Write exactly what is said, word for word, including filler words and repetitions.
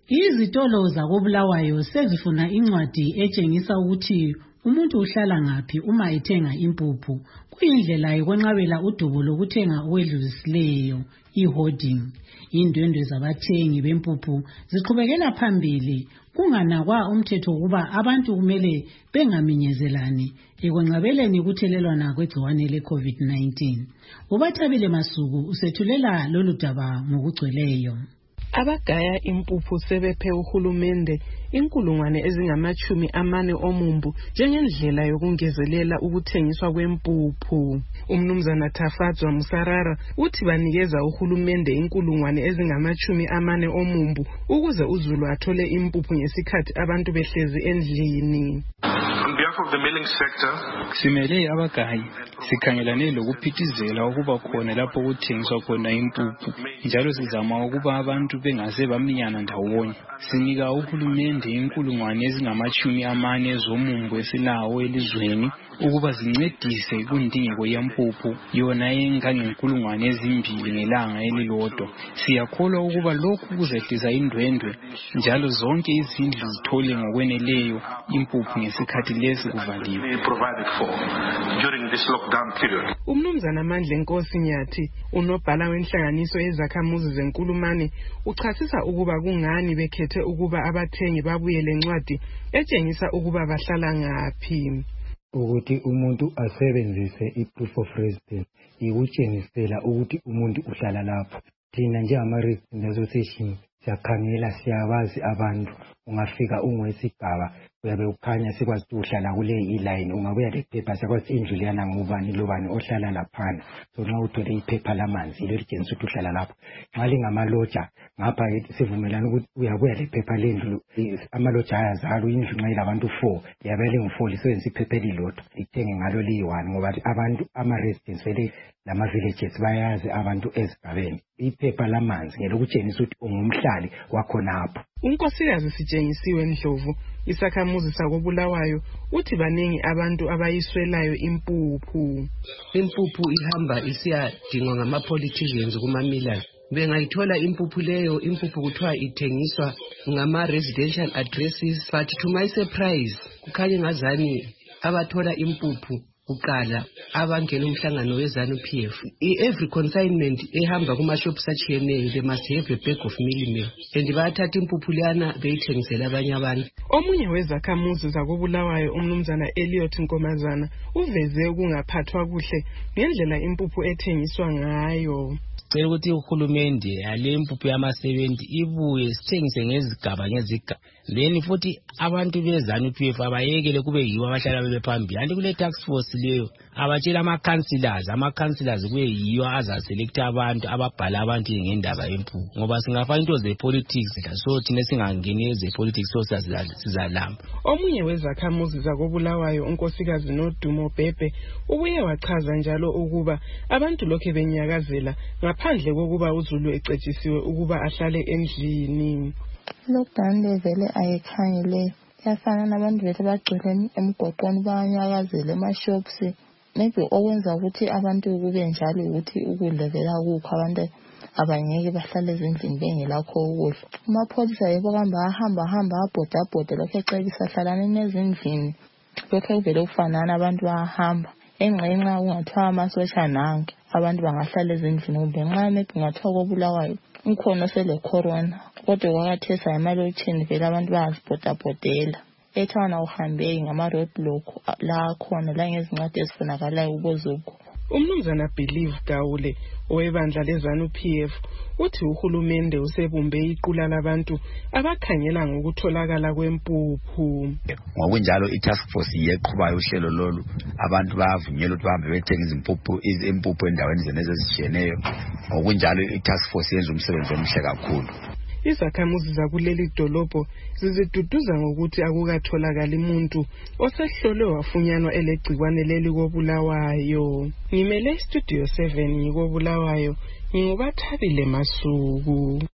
Izitolo zakoBulawayo sezifuna incwadi etshengisa ukuthi umuntu uhlala ngaphi uma ethenga impuphu. Kuyindlela yokwenqabela udubo lokuthenga okwedlulisileyo, i-hoarding. Indwendwe zabathengi bempuphu ziqhubekela phambili. Kunganakwa umthetho ukuba abantu kumele bengaminyezelani ekwenqabeleni ukuthelelwana kwegciwane le-COVID nineteen. Ubathabile Masuku usethulela lolu daba ngokugcweleyo. Abagaya impuphu sebephe uhulumende inkulungwane ezingamachumi amane omumbu njengendlela yokungezelela ukuthengiswa kwempuphu. Umnumzana Thafadzwa Musarara uthi banikeza uhulumende inkulungwane ezingamachumi amane omumbu ukuze uZulu athole impuphu ngesikhathi abantu behlezi endlini. On behalf of the milling sector, simele abagayi sikhangelane lokuphithizela ukuba khona lapho kuthengiswa khona impuphu, njalo sizama ukuba abantu bengaze baminyana ndawonye. Sinika uhulumende inkulungwane ezingamachumi amane zomumbu esilawo elizweni ukuba zincedise kundingeko yempuphu yona engangenkulungwane ezimbili ngelanga elilodwa. Siyakholwa ukuba lokhu kuzehlisa indwendwe njalo zonke izindlu zithole ngokweneleyo impuphu ngesikhathi lesi kuvaliwe. Umnumzana Mandla Nkosi Nyathi, unobhala wenhlanganiso ezakhamuzi zenkulumane, uchasisa ukuba kungani bekhethe ukuba abathengi babuye lencwadi etshengisa ukuba bahlala ngaphi. Ukuthi umuntu asebenzise i-proof of residence ikutshengisela ukuthi umuntu uhlala lapho. Thina njengama-resident association siyakhangela, siyabazi abantu. Ungafika ungwesigaba uyabe ukhanya sikwazi ukuthi uhlala kule iline, ungabuya lephepha sakwazi indlu liyana ngubani lobani ohlala laphana. So nxa uthole iphepha lamanzi ilo litshengisa ukuthi uhlala lapho. Nxa lingamaloja ngapha sivumelana ukuthi uyabuya lephepha lendlu. Amaloja ayazala indlu nxa ilabantu four liyabe lingu-four lisebenzisa iphepha elilodwa ithenge ngalo liyi-one ngoba abantu ama-residents vele lama-villages bayazi abantu ezigabeni. Iphepha lamanzi ngelokutshengisa ukuthi ungumhlali wakhonapho. Unkosikazi Sitshengisiwe Ndlovu, isakhamuzi sakoBulawayo, uthi baningi abantu abayiswelayo impuphu. Impuphu ihamba isiyadingwa ngama-politicians kuma-millers. Bengayithola impuphu leyo, impuphu kuthiwa ithengiswa ngama-residential addresses, but to my surprise kukhanye ngazani abathola impuphu kuqala abangena umhlangano weZANU P F. Every consignment ehamba kuma-shops atshiyeneyo they must have a bag of mealie meal, and bayathatha impuphu leyana beyithengisela abanye abantu. Omunye wezakhamuzi zakoBulawayo, umnumzana Elliot Nkomazana, uveze ukungaphathwa kuhle ngendlela impuphu ethengiswa ngayo. Cela ukuthi uhulumende ale impuphu yama-seventy ibuye sithengise ngezigaba ngezigaba. Then futhi abantu beZANU P F abayekele kube yiwo abahlala bebephambili. Anti kule task force leyo abatshela ama-councillors, ama-councillors kube yiwo azaselecta abantu ababhala abantu ngendaba yempuphu. Ngoba singafana into ze-politics so thina singangeni ze-politics so sizalamba. Omunye wezakhamuzi zakoBulawayo, unkosikazi Nodumo Bhebhe, ubuye wachaza njalo ukuba abantu lokhe benyakazela ngaphandle kokuba uZulu ecetshisiwe ukuba ahlale endlini. Lockdown levele ayikhangile yafana nabantu bethu bagcwele emgwaqweni bayanyakazela ema-shops. Maybe okwenza ukuthi abantu kube njalo ukuthi ukudla vela kukho, abantu abangeke bahlale ezindlini bengelakho ukudla. Amapholisa yebo kamba ahamba hamba abhoda abhoda lokho ecebisa hlalani nezindlini. Lokho vele kufanana abantu bahamba. Enqenqa kungathiwa amasosha nanke abantu bangahlala ezindlini kumbe nxa maybe kungathiwa koBulawayo umkhono osele corona, kodwa kwakathesa emalotshini vele abantu bayazibhodabhodela. Ethana uhambeki ngama-road block la khona la ngezincwadi ezifunakalayo ubozuku. Umnumzana Believe Gawule owebandla leZANU P F uthi uhulumende usebumbe iqula labantu abakhangela ngokutholakala kwempuphu. Ngokunjalo i-task force yeqhubayo uhlelo lolu abantu bayavunyelwa ukuthi bahambe bethenga izimpuphu impuphu endaweni zenezi ezishiyeneyo. Ngokunjalo i-task force yenza umsebenzi omuhle kakhulu. Izakhamuzi zakuleli dolobho ziziduduza ngokuthi akukatholakali umuntu osehlolwe wafunyanwa elegcikwane leli koBulawayo. Ngimele iStudio seven ngikoBulawayo, ngingubathabile Masuku.